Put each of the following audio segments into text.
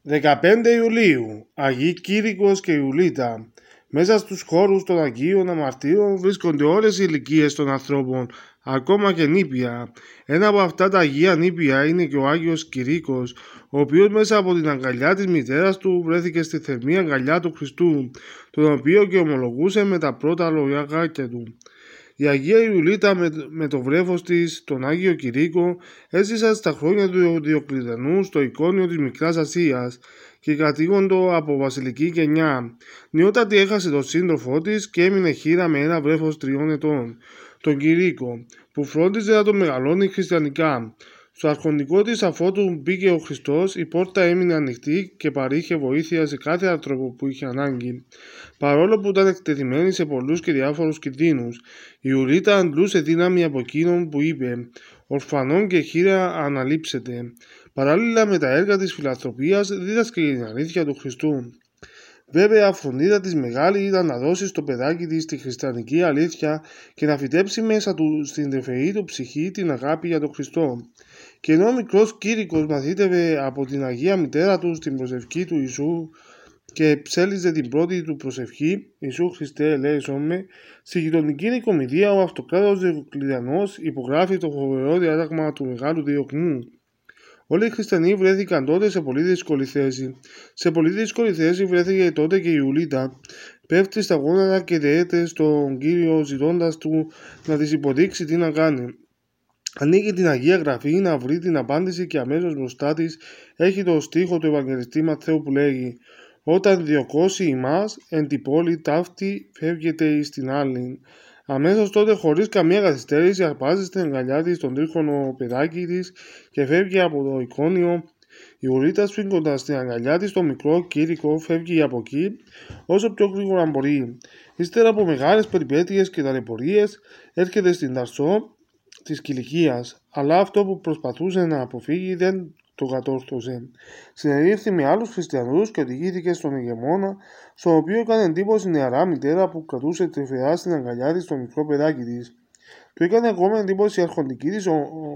15 Ιουλίου, Αγίοι Κήρυκος και Ιουλίτα. Μέσα στους χώρους των Αγίων Αμαρτύρων βρίσκονται όλες οι ηλικίες των ανθρώπων, ακόμα και νήπια. Ένα από αυτά τα Αγία νήπια είναι και ο Άγιος Κηρύκος, ο οποίος μέσα από την αγκαλιά της μητέρας του βρέθηκε στη θερμή αγκαλιά του Χριστού, τον οποίο και ομολογούσε με τα πρώτα λογάκια του. Η Αγία Ιουλίτα με το βρέφος της, τον Άγιο Κηρύκο, έζησαν στα χρόνια του Διοκλητιανού στο εικόνιο της Μικράς Ασίας και κατοίκοντο από βασιλική γενιά. Νιώτατη έχασε τον σύντροφό της και έμεινε χήρα με ένα βρέφος 3 ετών, τον Κηρύκο, που φρόντιζε να τον μεγαλώνει χριστιανικά. Στο αρχοντικό της αφότου μπήκε ο Χριστός, η πόρτα έμεινε ανοιχτή και παρήχε βοήθεια σε κάθε άνθρωπο που είχε ανάγκη. Παρόλο που ήταν εκτεθειμένη σε πολλούς και διάφορους κινδύνους, η Ιουλίτα αντλούσε δύναμη από εκείνον που είπε «Ορφανόν και χείρα αναλείψετε». Παράλληλα με τα έργα της φιλανθρωπίας δίδασκε την αλήθεια του Χριστού. Βέβαια, φροντίδα της μεγάλη ήταν να δώσει στο παιδάκι της τη χριστιανική αλήθεια και να φυτέψει μέσα του στην τρυφερή του ψυχή την αγάπη για τον Χριστό. Και ενώ ο μικρός Κήρυκος μαθήτευε από την Αγία Μητέρα του στην προσευχή του Ιησού και ψέλιζε την πρώτη του προσευχή «Ιησού Χριστέ ελέησόν με», στη γειτονική νοικομηδία ο αυτοκράτορος Διοκλητιανός υπογράφει το φοβερό διάταγμα του Μεγάλου Διωγμού. Όλοι οι χριστιανοί βρέθηκαν τότε σε πολύ δύσκολη θέση. Σε πολύ δύσκολη θέση βρέθηκε τότε και η Ιουλίτα. Πέφτει στα γόνατα και δεέται στον Κύριο ζητώντας του να της υποδείξει τι να κάνει. Ανοίγει την Αγία Γραφή να βρει την απάντηση και αμέσως μπροστά της έχει το στίχο του Ευαγγελιστή Ματθαίου που λέγει «Όταν διωκώσει ημάς εν την πόλη ταύτη φεύγεται εις την άλλην». Αμέσως τότε, χωρίς καμία καθυστέρηση, αρπάζει στην αγκαλιά της τον τρίχωνο παιδάκι της και φεύγει από το εικόνιο. Η Ιουλίτα, σφίγγοντας στην αγκαλιά της το μικρό Κήρυκο, φεύγει από εκεί όσο πιο γρήγορα μπορεί. Ύστερα από μεγάλες περιπέτειες και ταλαιπωρίες, έρχεται στην Ταρσό της Κιλικίας, αλλά αυτό που προσπαθούσε να αποφύγει δεν το κατόρθωσε. Συνελήφθη με άλλους χριστιανούς και οδηγήθηκε στον ηγεμόνα, στον οποίο έκανε εντύπωση η νεαρά μητέρα που κρατούσε τρυφερά στην αγκαλιά της το μικρό παιδάκι της. Του έκανε ακόμα εντύπωση η αρχοντική της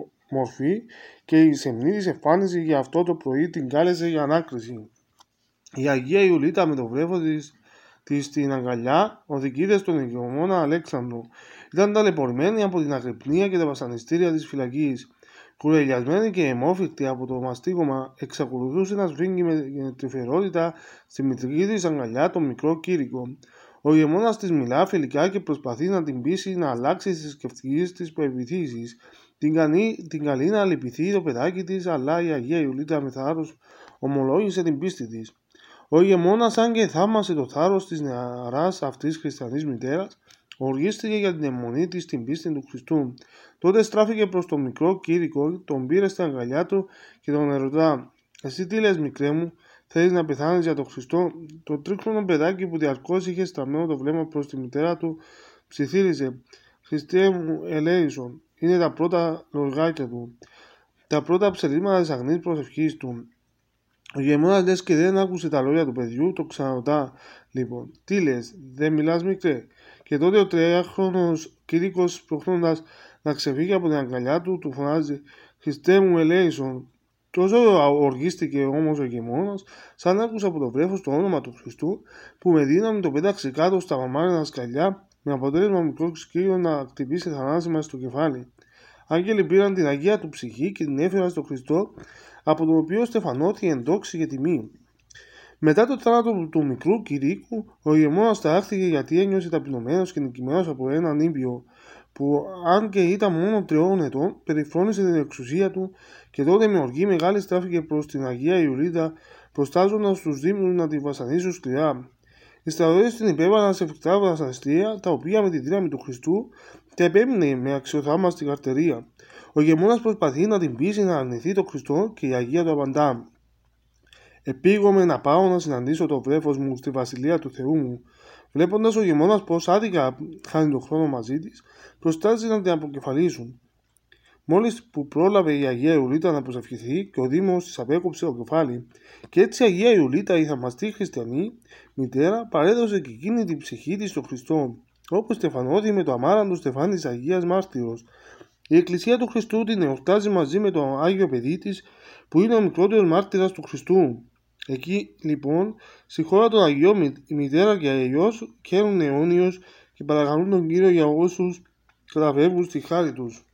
μορφή και η σεμνή της εμφάνιση, για αυτό το πρωί την κάλεσε για ανάκριση. Η Αγία Ιουλίτα με το βρέφος της στην αγκαλιά οδηγείται στον ηγεμόνα Αλέξανδρο. Ήταν ταλαιπωρημένη από την αγρυπνία και τα βασανιστήρια της φυλακής. Κουρελιασμένη και αιμόφυκτη από το μαστίγωμα, εξακολουθούσε να σφίγγει με τρυφερότητα στη μητρική της αγκαλιά τον μικρό Κήρυκο. Ο ηγεμόνας της μιλά φιλικά και προσπαθεί να την πείσει να αλλάξει τις θρησκευτικές της πεποιθήσεις. Την καλεί να λυπηθεί το παιδάκι της, αλλά η Αγία Ιουλίτα με θάρρος ομολόγησε την πίστη της. Ο ηγεμόνας, αν και θαύμασε το θάρρος της νεαράς αυτής χριστιανής μητέρας, οργίστηκε για την αιμονή της στην πίστη του Χριστού. Τότε στράφηκε προς τον μικρό Κήρυκο, τον πήρε στην αγκαλιά του και τον ερωτά «Εσύ τι λες, μικρέ μου, θέλεις να πεθάνεις για τον Χριστό?» Το τρίχρονο παιδάκι που διαρκώς είχε στραμμένο το βλέμμα προς τη μητέρα του ψιθύριζε «Χριστέ μου ελέησον». Είναι τα πρώτα λογάκια του, τα πρώτα ψελίσματα της αγνής προσευχής του. Ο ηγεμόνας λες και δεν άκουσε τα λόγια του παιδιού, το ξαναρωτά λοιπόν «Τι λες, δεν μιλάς, μικρέ?» Και τότε ο 3χρονος Κήρυκος, σπρώχνοντας να ξεφύγει από την αγκαλιά του, του φωνάζει «Χριστέ μου ελέησον». Τόσο οργίστηκε όμως ο ηγεμόνας, σαν άκουσε από το βρέφος το όνομα του Χριστού, που με δύναμη το πέταξε κάτω στα μαμάρινα σκαλιά, με αποτέλεσμα ο μικρός Κύριος να χτυπήσει θανάσιμα στο κεφάλι. Άγγελοι πήραν την Αγία του ψυχή και την έφεραν στον Χριστό, από τον οποίο στεφανώθηκε εν δόξη και τιμή. Μετά το θάνατο του μικρού Κηρύκου, ο ηγεμόνας ταράχθηκε γιατί ένιωσε ταπεινωμένος και νικημένος από έναν ήμπιο, που αν και ήταν μόνο 3 ετών, περιφρόνησε την εξουσία του και τότε με οργή μεγάλη στράφηκε προς την Αγία Ιουλίτα, προστάζοντας τους δήμους να τη βασανίσουν σκληρά. Οι στρατιώτες την υπέβαλαν σε φρικτά βασανιστήρια, τα οποία με τη δύναμη του Χριστού τα επέμεινε με αξιοθαύμαστη καρτερία. Ο ηγεμόνας προσπαθεί να την πείσει να αρνηθεί τον Χριστό και η Αγία του απαντά «Επήγομαι να πάω να συναντήσω το βρέφος μου στη βασιλεία του Θεού μου». Βλέποντας ο ηγεμόνας πως άδικα χάνει τον χρόνο μαζί της, προστάζει να την αποκεφαλίσουν. Μόλις που πρόλαβε η Αγία Ιουλίτα να προσευχηθεί και ο Δήμος της απέκοψε το κεφάλι, και έτσι η Αγία Ιουλίτα, η θαυμαστή χριστιανή μητέρα, παρέδωσε και εκείνη την ψυχή της στον Χριστό, όπως στεφανώθη με το αμάραντο στεφάνι της Αγίας Μάρτυρος. Η Εκκλησία του Χριστού την εορτάζει μαζί με το Άγιο παιδί της, που είναι ο μικρότερος μάρτυρας του Χριστού. Εκεί λοιπόν, στη χώρα των Αγιών, η μητέρα και ο Αγιός καίρουν αιώνιος και παρακαλούν τον Κύριο για όσους καταφεύγουν στη χάρη τους.